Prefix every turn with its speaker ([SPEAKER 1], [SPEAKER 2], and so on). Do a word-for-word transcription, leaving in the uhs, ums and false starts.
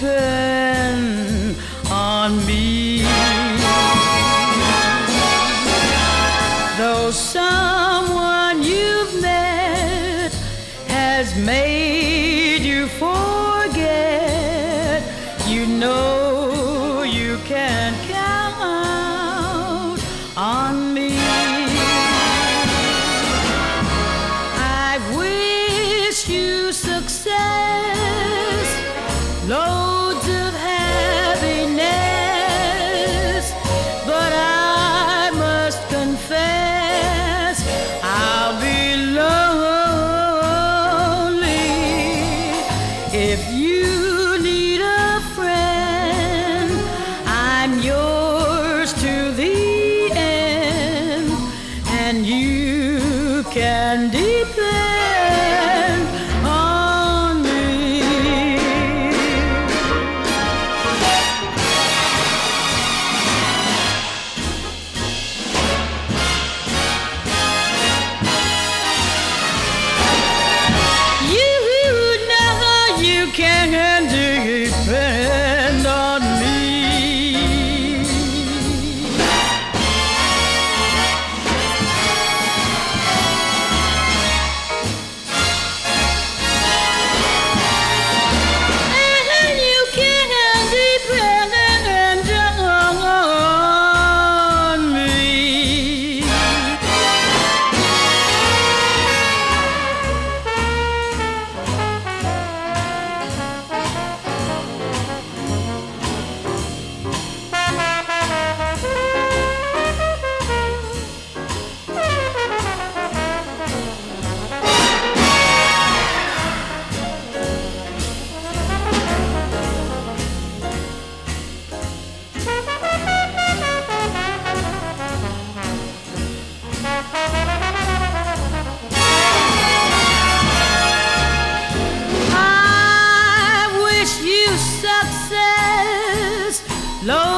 [SPEAKER 1] depend on me. Though someone you've met has made you forget, you know you can count on me. I wish you success, loads of happiness, but I must confess I'll be lonely. If you need a friend, I'm yours to the end, and you can depend on me. You know you can depend on me. And you can depend on me. I wish you success, Lord.